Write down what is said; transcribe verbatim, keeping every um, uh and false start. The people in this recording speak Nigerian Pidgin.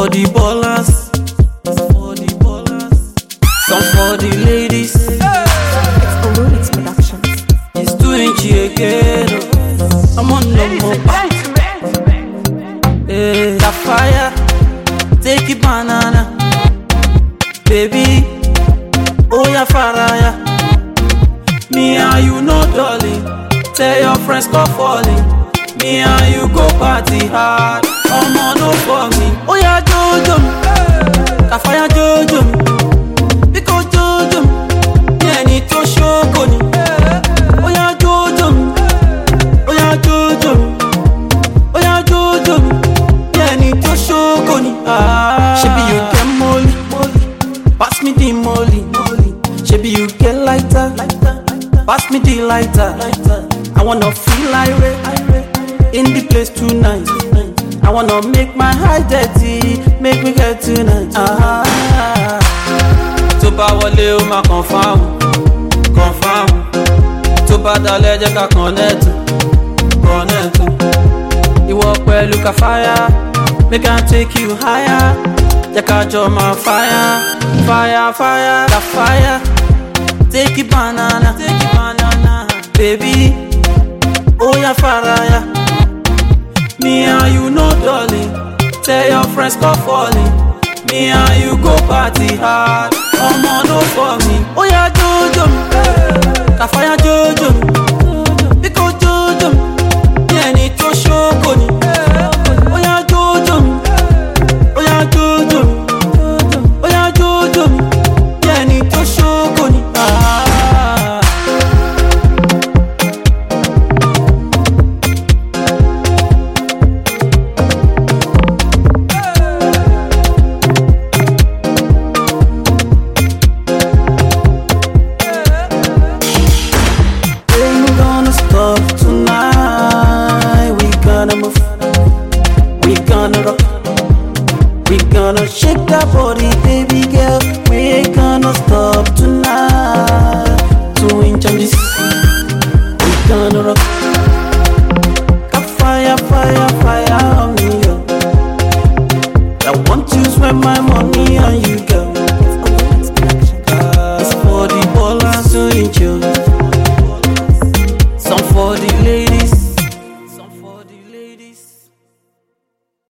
for the ballers, for the ballers, some for the ladies. Olumix Productions. It's two inch again. oh. I'm on no more. Hey, the fire, take it banana, baby. Oh yeah, faraya. Me and you no darling. Tell your friends stop falling. Me and you go party hard. Come on, no for me. Oh yeah, Jojo, the fire Jojo, because Jojo, yeah, need to show Connie. Oh yeah, Jojo, oh yeah, Jojo, oh yeah, Jojo, yeah, need to show Connie. Ah, she be you get molly, molly, pass me the molly, molly. She be you get lighter, lighter, pass me the lighter, lighter. I wanna feel irate in the place tonight. I wanna make my heart dirty, make me get tonight. Ah, tó bá wọlé ó máa confirm, confirm. Tó bá dalẹ̀ jẹ́ ká connect, connect. Ìwọ pẹ̀lú ká fire, make I take you higher. Jẹ́ ká jọ máa fire, fire, fire, ká fire. Take it banana, take it banana, baby. Oh yeah, faraya. Me and you no darling. Tell your friends stop falling. Me and you go party hard. Come on, no for me. Oh yeah, Jojo, the fire Jojo.